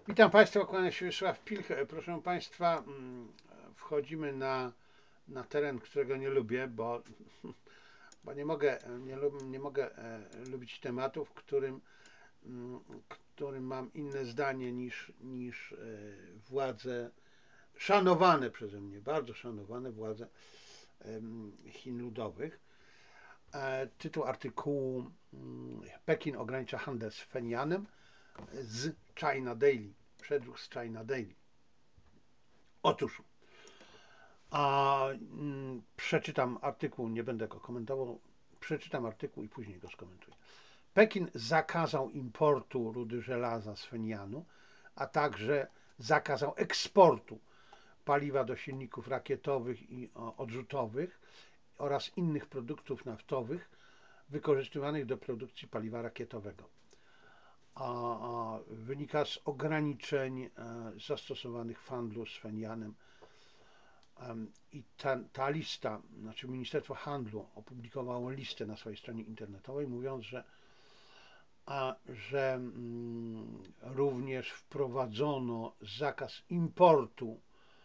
Witam Państwa, kłania się Wiesław Pilch. Proszę Państwa, wchodzimy na teren, którego nie lubię, bo nie mogę lubić tematów, którym mam inne zdanie niż władze szanowane przeze mnie, bardzo szanowane władze Chin Ludowych. Tytuł artykułu: Pekin ogranicza handel z Phenianem, z China Daily, przedruk z China Daily. Otóż przeczytam artykuł, nie będę go komentował, przeczytam artykuł i później go skomentuję. Pekin zakazał importu rudy żelaza z Phenianu, a także zakazał eksportu paliwa do silników rakietowych i odrzutowych oraz innych produktów naftowych wykorzystywanych do produkcji paliwa rakietowego. Wynika z ograniczeń zastosowanych w handlu z Phenianem. I ta lista, znaczy Ministerstwo Handlu opublikowało listę na swojej stronie internetowej, mówiąc, że również wprowadzono zakaz importu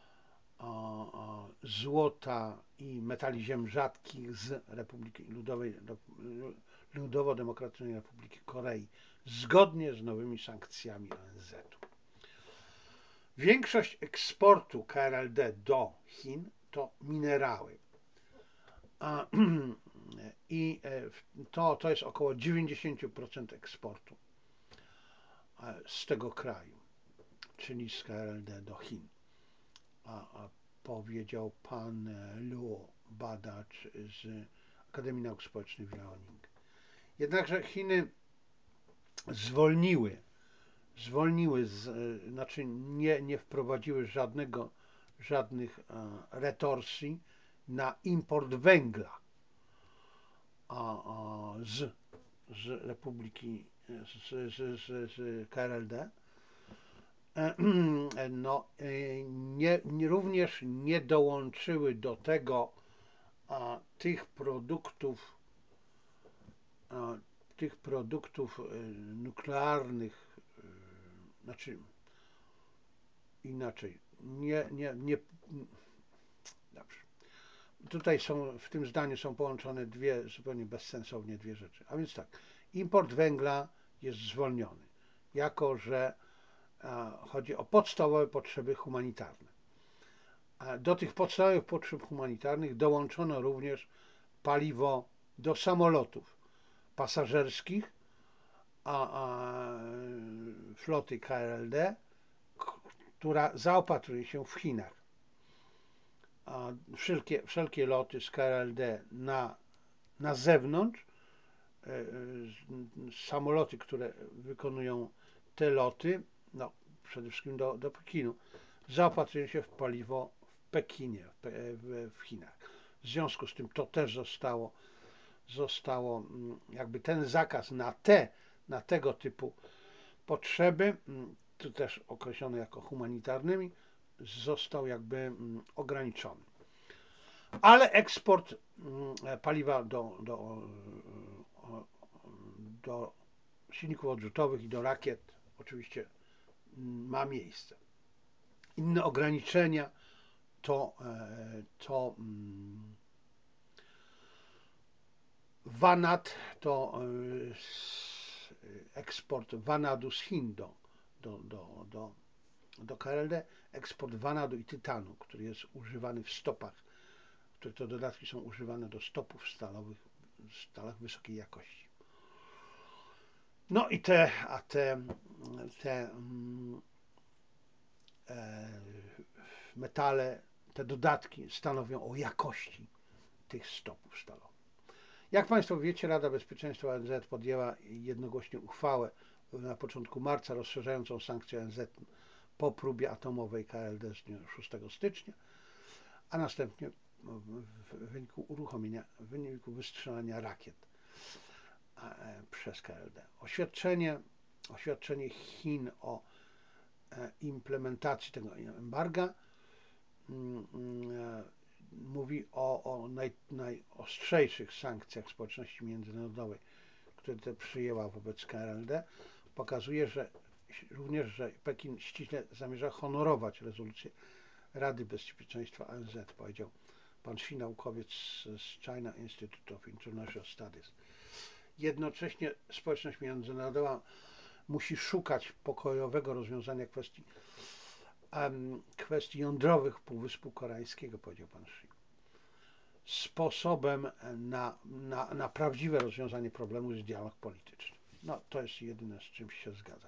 złota i metali ziem rzadkich z Republiki Ludowo-Demokratycznej Republiki Korei, zgodnie z nowymi sankcjami ONZ-u. Większość eksportu KRLD do Chin to minerały. I to jest około 90% eksportu z tego kraju, czyli z KRLD do Chin. Powiedział pan Luo, badacz z Akademii Nauk Społecznych w Liaoning. Jednakże Chiny znaczy nie wprowadziły żadnych retorsji na import węgla z Republiki, z KRLD. No, również nie dołączyły do tego tych produktów nuklearnych, znaczy inaczej, dobrze. Tutaj w tym zdaniu są połączone zupełnie bezsensownie dwie rzeczy. A więc tak, import węgla jest zwolniony, jako że chodzi o podstawowe potrzeby humanitarne. Do tych podstawowych potrzeb humanitarnych dołączono również paliwo do samolotów pasażerskich floty KRLD, która zaopatruje się w Chinach. Wszelkie loty z KRLD na zewnątrz, samoloty, które wykonują te loty, no przede wszystkim do Pekinu, zaopatrują się w paliwo w Pekinie, w Chinach. W związku z tym to też zostało jakby ten zakaz na tego typu potrzeby, tu też określone jako humanitarnymi, został jakby ograniczony. Ale eksport paliwa do silników odrzutowych i do rakiet oczywiście ma miejsce. Inne ograniczenia to vanad, to eksport vanadu z Chin do KRLD, eksport vanadu i tytanu, który jest używany w stopach, które to dodatki są używane do stopów stalowych w stalach wysokiej jakości. No i te metale, te dodatki stanowią o jakości tych stopów stalowych. Jak Państwo wiecie, Rada Bezpieczeństwa ONZ podjęła jednogłośnie uchwałę na początku marca rozszerzającą sankcje ONZ po próbie atomowej KRLD z dnia 6 stycznia, a następnie w wyniku wystrzelania rakiet przez KRLD. Oświadczenie Chin o implementacji tego embarga mówi o najostrzejszych sankcjach społeczności międzynarodowej, które te przyjęła wobec KRLD. Pokazuje, że również, że Pekin ściśle zamierza honorować rezolucję Rady Bezpieczeństwa ONZ, powiedział pan Shi, naukowiec z China Institute of International Studies. Jednocześnie społeczność międzynarodowa musi szukać pokojowego rozwiązania kwestii jądrowych Półwyspu Koreańskiego, powiedział pan Shi. Sposobem na prawdziwe rozwiązanie problemu jest dialog polityczny. No, to jest jedyne, z czym się zgadzam.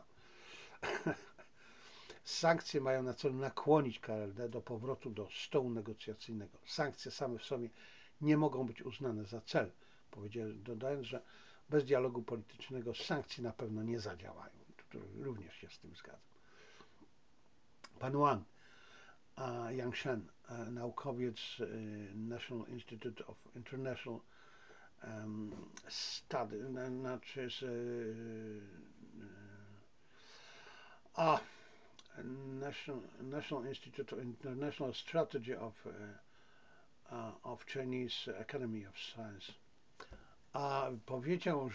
Sankcje mają na celu nakłonić KRD do powrotu do stołu negocjacyjnego. Sankcje same w sobie nie mogą być uznane za cel, dodając, że bez dialogu politycznego sankcje na pewno nie zadziałają. Również się z tym zgadzam. Pan Wang Yangshan, naukowiec National Institute of International Studies, National Institute of International Strategy of Chinese Academy of Science, powiedział,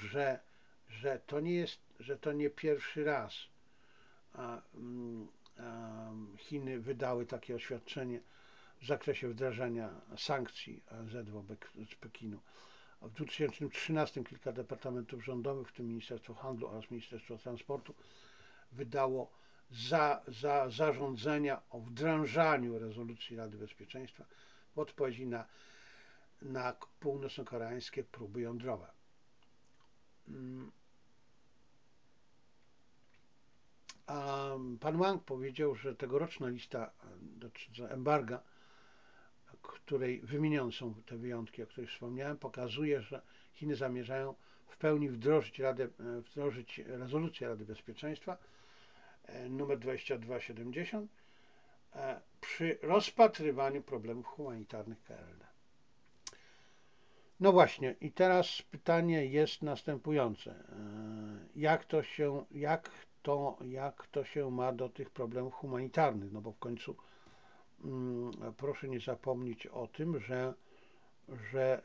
że to nie pierwszy raz Chiny wydały takie oświadczenie w zakresie wdrażania sankcji ONZ wobec Pekinu. W 2013 kilka departamentów rządowych, w tym Ministerstwo Handlu oraz Ministerstwo Transportu, wydało zarządzenia o wdrażaniu rezolucji Rady Bezpieczeństwa w odpowiedzi na północno-koreańskie próby jądrowe. Pan Wang powiedział, że tegoroczna lista dotycząca embarga, której wymienione są te wyjątki, o których wspomniałem, pokazuje, że Chiny zamierzają w pełni wdrożyć rezolucję Rady Bezpieczeństwa nr 2270 przy rozpatrywaniu problemów humanitarnych KRD. No właśnie, i teraz pytanie jest następujące. Jak to się ma do tych problemów humanitarnych? No bo w końcu proszę nie zapomnieć o tym, że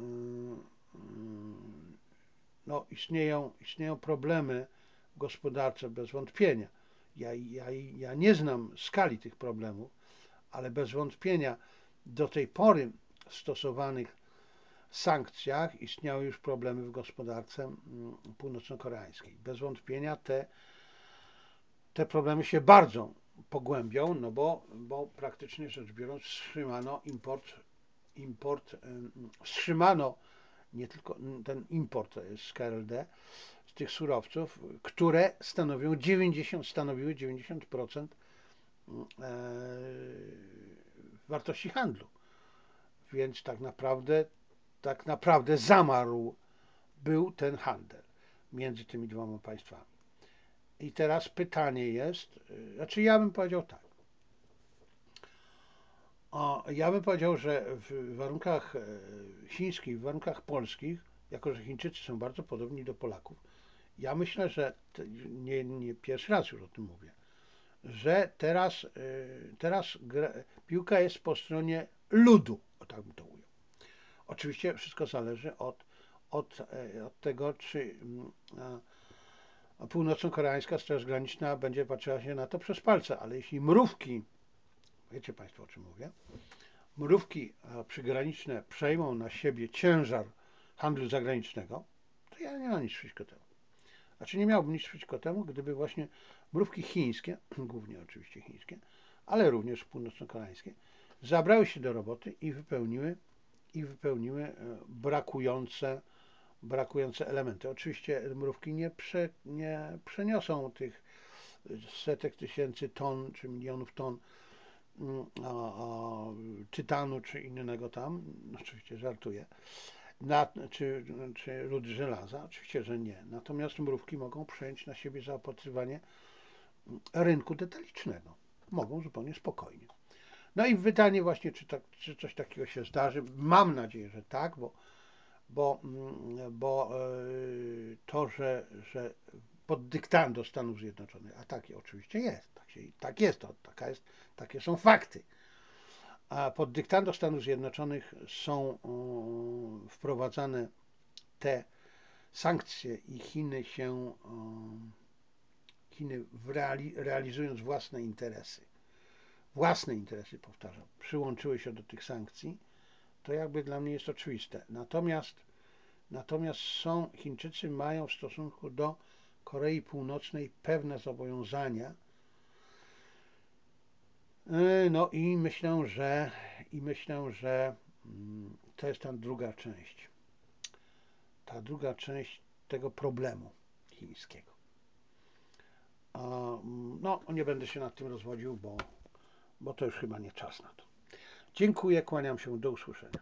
no, istnieją problemy gospodarcze bez wątpienia. Ja nie znam skali tych problemów, ale bez wątpienia do tej pory w stosowanych sankcjach istniały już problemy w gospodarce północno-koreańskiej. Bez wątpienia te problemy się bardzo pogłębią, no bo praktycznie rzecz biorąc wstrzymano nie tylko ten import z KRLD, z tych surowców, które stanowiły 90% wartości handlu. Więc tak naprawdę zamarł był ten handel między tymi dwoma państwami. I teraz pytanie jest, ja bym powiedział tak. Ja bym powiedział, że w warunkach chińskich, w warunkach polskich, jako że Chińczycy są bardzo podobni do Polaków, ja myślę, że nie pierwszy raz już o tym mówię, że teraz piłka jest po stronie ludu, o tak bym to ujął. Oczywiście wszystko zależy od tego, czy północno-koreańska Straż Graniczna będzie patrzyła się na to przez palce, ale jeśli mrówki, wiecie Państwo o czym mówię, mrówki przygraniczne przejmą na siebie ciężar handlu zagranicznego, to ja nie mam nic przeciwko temu. Znaczy nie miałbym nic przeciwko temu, gdyby właśnie mrówki chińskie, głównie oczywiście chińskie, ale również północno-koreańskie, zabrały się do roboty i wypełniły brakujące elementy. Oczywiście mrówki nie przeniosą tych setek tysięcy ton czy milionów ton tytanu czy innego tam, oczywiście żartuję, czy rudy żelaza, oczywiście, że nie. Natomiast mrówki mogą przejąć na siebie zaopatrywanie rynku detalicznego. Mogą zupełnie spokojnie. No i pytanie właśnie, czy coś takiego się zdarzy. Mam nadzieję, że tak, bo to, że pod dyktando Stanów Zjednoczonych, a takie oczywiście jest, takie są fakty. A pod dyktando Stanów Zjednoczonych są wprowadzane te sankcje i Chiny Chiny realizując własne interesy, powtarzam, przyłączyły się do tych sankcji, to jakby dla mnie jest oczywiste. Natomiast Chińczycy mają w stosunku do Korei Północnej pewne zobowiązania. No i myślę, że to jest ta druga część tego problemu chińskiego. No, nie będę się nad tym rozwodził, bo to już chyba nie czas na to. Dziękuję, kłaniam się, do usłyszenia.